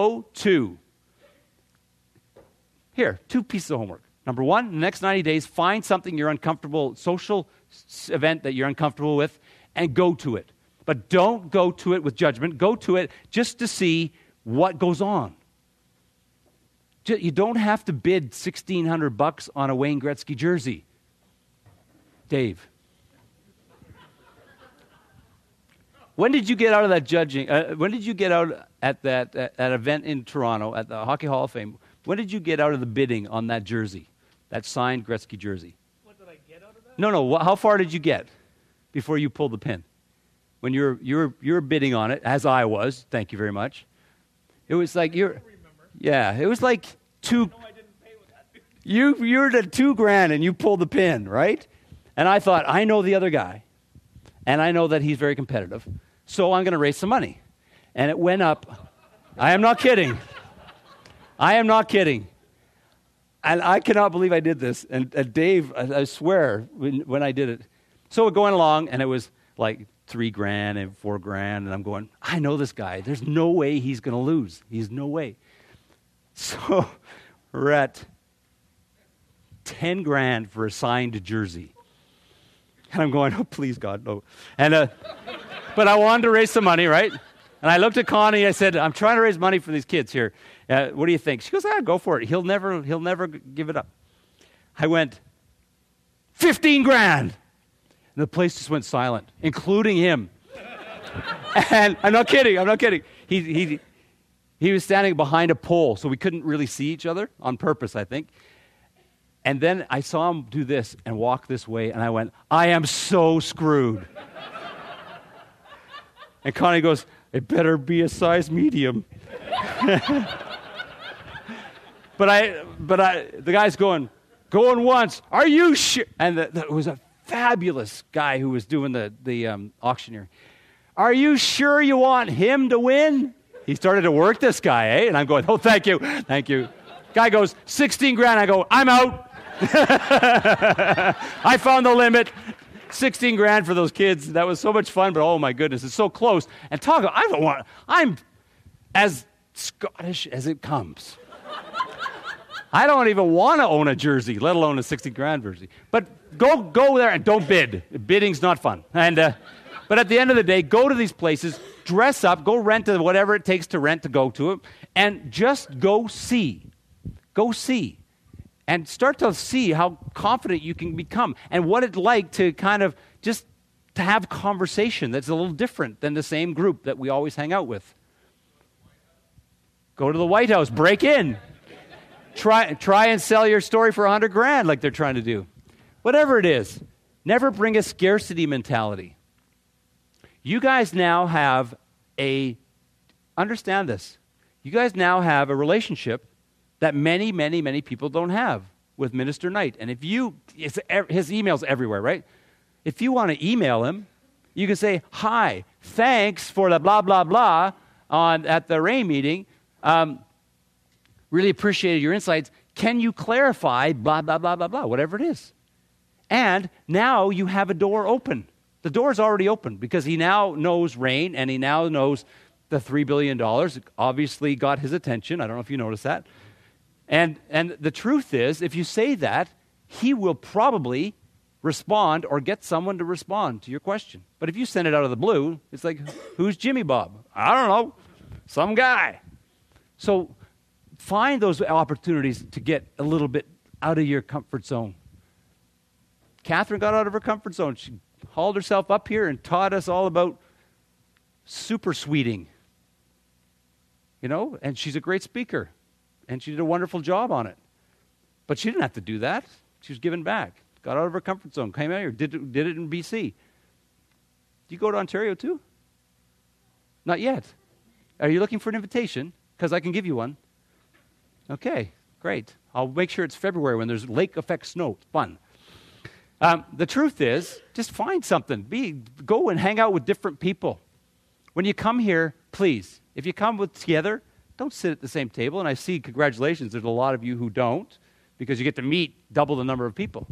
Here, 2 pieces of homework. Number 1, in the next 90 days, find something you're uncomfortable, social event that you're uncomfortable with, and go to it. But don't go to it with judgment. Go to it just to see what goes on. You don't have to bid $1,600 on a Wayne Gretzky jersey. Dave. When did you get out of that judging? When did you get out at that event in Toronto at the Hockey Hall of Fame? When did you get out of the bidding on that jersey, that signed Gretzky jersey? What did I get out of that? No. How far did you get before you pulled the pin? When you were bidding on it, as I was. Thank you very much. It was like it was like two. I didn't pay with that. You're at $2,000 and you pulled the pin, right? And I thought, I know the other guy, and I know that he's very competitive, so I'm going to raise some money. And it went up. I am not kidding. And I cannot believe I did this. And Dave, I swear, when I did it. So we're going along, and it was like $3,000 and $4,000, and I'm going, I know this guy. There's no way he's going to lose. He's no way. So we're at $10,000 for a signed jersey. And I'm going, oh, please, God, no. And but I wanted to raise some money, right? And I looked at Connie. I said, I'm trying to raise money for these kids here. What do you think? She goes, go for it. He'll never give it up. I went, $15,000. And the place just went silent, including him. And I'm not kidding. He was standing behind a pole, so we couldn't really see each other on purpose, I think. And then I saw him do this and walk this way, and I went, I am so screwed. And Connie goes, it better be a size medium. But the guy's going once. Are you sure? And there was a fabulous guy who was doing the auctioneer. Are you sure you want him to win? He started to work this guy, eh? And I'm going, oh, thank you. Guy goes, $16,000. I go, I'm out. I found the limit. $16,000 for those kids. That was so much fun, but oh my goodness, it's so close. And I'm as Scottish as it comes. I don't even want to own a jersey, let alone a $16,000 jersey. But go there and don't bid. Bidding's not fun. And but at the end of the day, go to these places, dress up, go rent whatever it takes to rent to go to it, and just go see. Go see. And start to see how confident you can become and what it's like to kind of just to have conversation that's a little different than the same group that we always hang out with. Go to the White House, break in. Try and sell your story for $100,000 like they're trying to do. Whatever it is, never bring a scarcity mentality. You guys now have understand this. You guys now have a relationship that many, many, many people don't have with Minister Knight. And his email's everywhere, right? If you want to email him, you can say, hi, thanks for the blah, blah, blah at the RAI meeting. Really appreciated your insights. Can you clarify blah, blah, blah, blah, blah, whatever it is. And now you have a door open. The door's already open because he now knows RAIN and he now knows the $3 billion. It obviously got his attention. I don't know if you noticed that. And the truth is, if you say that, he will probably respond or get someone to respond to your question. But if you send it out of the blue, it's like, who's Jimmy Bob? I don't know. Some guy. So find those opportunities to get a little bit out of your comfort zone. Catherine got out of her comfort zone. She hauled herself up here and taught us all about super sweeting. And she's a great speaker. And she did a wonderful job on it. But she didn't have to do that. She was giving back. Got out of her comfort zone. Came out here. Did it in BC. Do you go to Ontario too? Not yet. Are you looking for an invitation? Because I can give you one. Okay, great. I'll make sure it's February when there's lake effect snow. It's fun. The truth is, just find something. Go and hang out with different people. When you come here, please, if you come together, don't sit at the same table. And I see, congratulations, there's a lot of you who don't, because you get to meet double the number of people.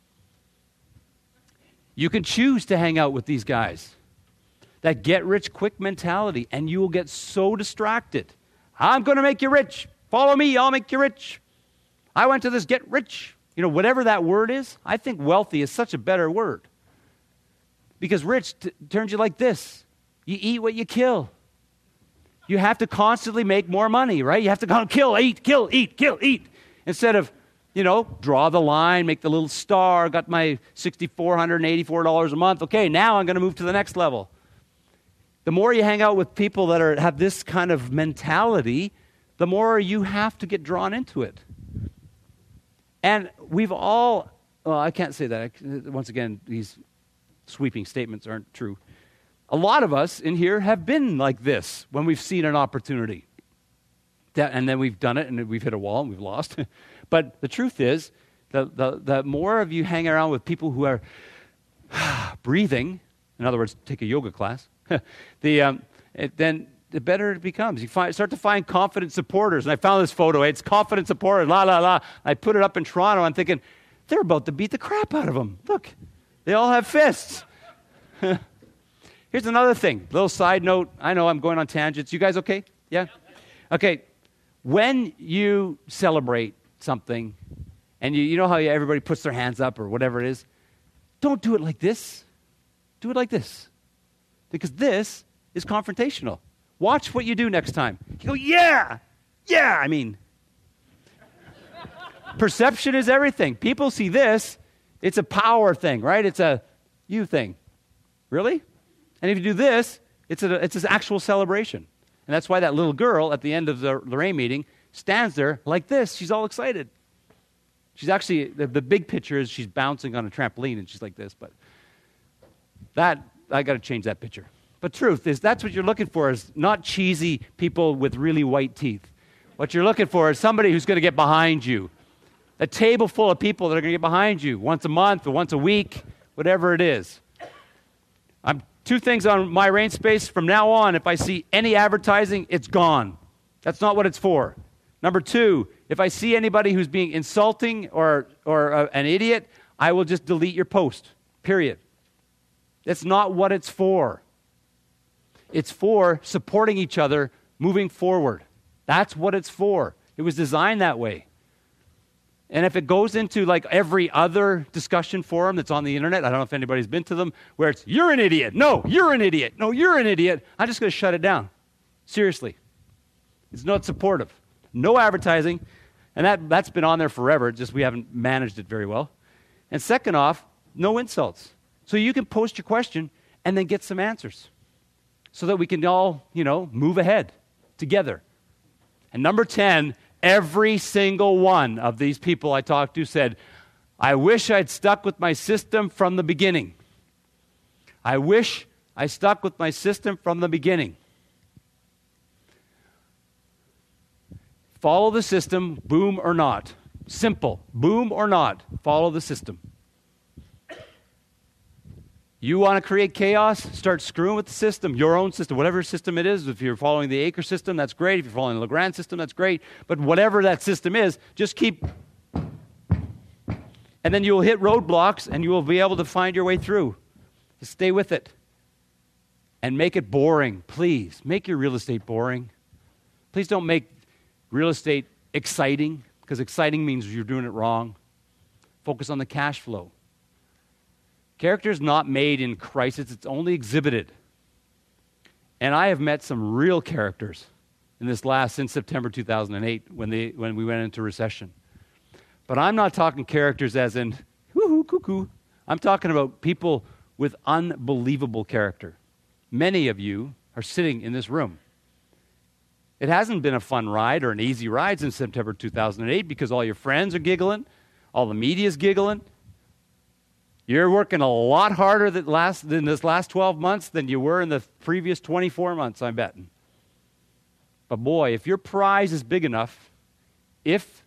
You can choose to hang out with these guys. That get-rich-quick mentality, and you will get so distracted. I'm going to make you rich. Follow me, I'll make you rich. I went to this get-rich. Whatever that word is, I think wealthy is such a better word. Because rich turns you like this. You eat what you kill. You have to constantly make more money, right? You have to kill, eat. Instead of, draw the line, make the little star, got my $6,484 a month. Okay, now I'm going to move to the next level. The more you hang out with people that have this kind of mentality, the more you have to get drawn into it. And we've all well, I can't say that. Once again, these sweeping statements aren't true. A lot of us in here have been like this when we've seen an opportunity. And then we've done it, and we've hit a wall, and we've lost. But the truth is, the more of you hang around with people who are breathing, in other words, take a yoga class, then the better it becomes. You start to find confident supporters. And I found this photo. It's confident supporters, la, la, la. I put it up in Toronto. I'm thinking, they're about to beat the crap out of them. Look, they all have fists. Here's another thing. Little side note. I know I'm going on tangents. You guys okay? Yeah? Okay. When you celebrate something, and you know how everybody puts their hands up or whatever it is, don't do it like this. Do it like this. Because this is confrontational. Watch what you do next time. You go, yeah, I mean. Perception is everything. People see this, it's a power thing, right? It's a you thing. Really? And if you do this, it's an actual celebration. And that's why that little girl at the end of the Lorraine meeting stands there like this. She's all excited. She's actually, the big picture is she's bouncing on a trampoline and she's like this. But I got to change that picture. But truth is, that's what you're looking for, is not cheesy people with really white teeth. What you're looking for is somebody who's going to get behind you. A table full of people that are going to get behind you once a month or once a week, whatever it is. Two things on my rain space. From now on, if I see any advertising, it's gone. That's not what it's for. Number two, if I see anybody who's being insulting or an idiot, I will just delete your post, period. That's not what it's for. It's for supporting each other, moving forward. That's what it's for. It was designed that way. And if it goes into like every other discussion forum that's on the internet, I don't know if anybody's been to them, where it's, you're an idiot. No, you're an idiot. No, you're an idiot. I'm just going to shut it down. Seriously. It's not supportive. No advertising. And that's been on there forever. Just we haven't managed it very well. And second off, no insults. So you can post your question and then get some answers so that we can all, move ahead together. And number 10, every single one of these people I talked to said, I wish I'd stuck with my system from the beginning. I wish I stuck with my system from the beginning. Follow the system, boom or not. Simple. Boom or not. Follow the system. You want to create chaos? Start screwing with the system, your own system, whatever system it is. If you're following the Acre system, that's great. If you're following the Legrand system, that's great. But whatever that system is, just keep. And then you will hit roadblocks and you will be able to find your way through. Just stay with it. And make it boring, please. Make your real estate boring. Please don't make real estate exciting, because exciting means you're doing it wrong. Focus on the cash flow. Character is not made in crisis, it's only exhibited. And I have met some real characters since September 2008 when we went into recession. But I'm not talking characters as in, whoo-hoo, cuckoo. I'm talking about people with unbelievable character. Many of you are sitting in this room. It hasn't been a fun ride or an easy ride since September 2008 because all your friends are giggling, all the media's giggling. You're working a lot harder than this last 12 months than you were in the previous 24 months, I'm betting. But boy, if your prize is big enough, it's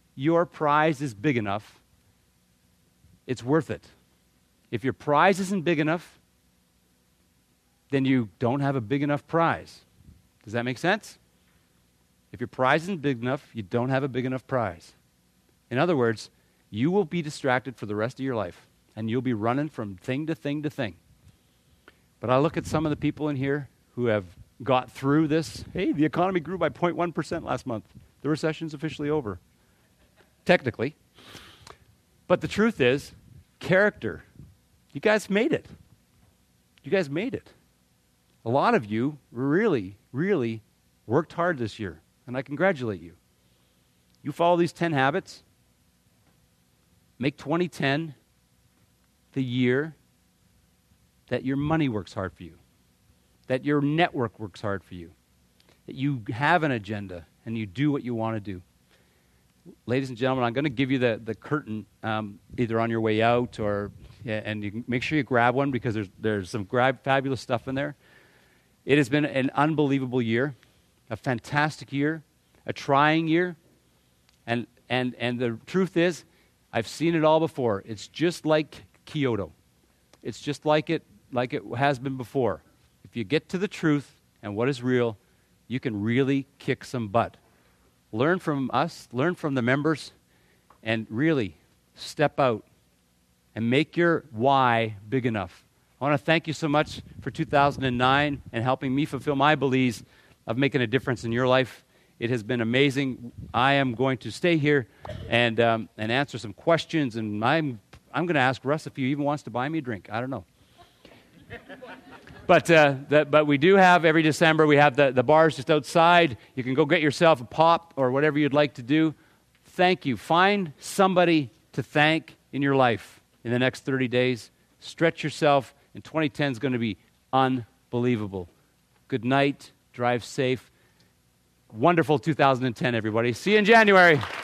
worth it. If your prize isn't big enough, then you don't have a big enough prize. Does that make sense? If your prize isn't big enough, you don't have a big enough prize. In other words, you will be distracted for the rest of your life. And you'll be running from thing to thing to thing. But I look at some of the people in here who have got through this. Hey, the economy grew by 0.1% last month. The recession's officially over. Technically. But the truth is, character. You guys made it. You guys made it. A lot of you really, really worked hard this year. And I congratulate you. You follow these 10 habits. Make 2010 the year that your money works hard for you, that your network works hard for you, that you have an agenda and you do what you want to do. ladies and gentlemen, I'm going to give you the curtain either on your way out or, and you can make sure you grab one because there's some fabulous stuff in there. It has been an unbelievable year, a fantastic year, a trying year, and the truth is, I've seen it all before. It's just like Kyoto. It's just like it has been before. If you get to the truth and what is real, you can really kick some butt. Learn from us, learn from the members, and really step out and make your why big enough. I want to thank you so much for 2009 and helping me fulfill my beliefs of making a difference in your life. It has been amazing. I am going to stay here and answer some questions, and I'm going to ask Russ if he even wants to buy me a drink. I don't know. But we do have, every December, we have the bars just outside. You can go get yourself a pop or whatever you'd like to do. Thank you. Find somebody to thank in your life in the next 30 days. Stretch yourself, and 2010 is going to be unbelievable. Good night. Drive safe. Wonderful 2010, everybody. See you in January.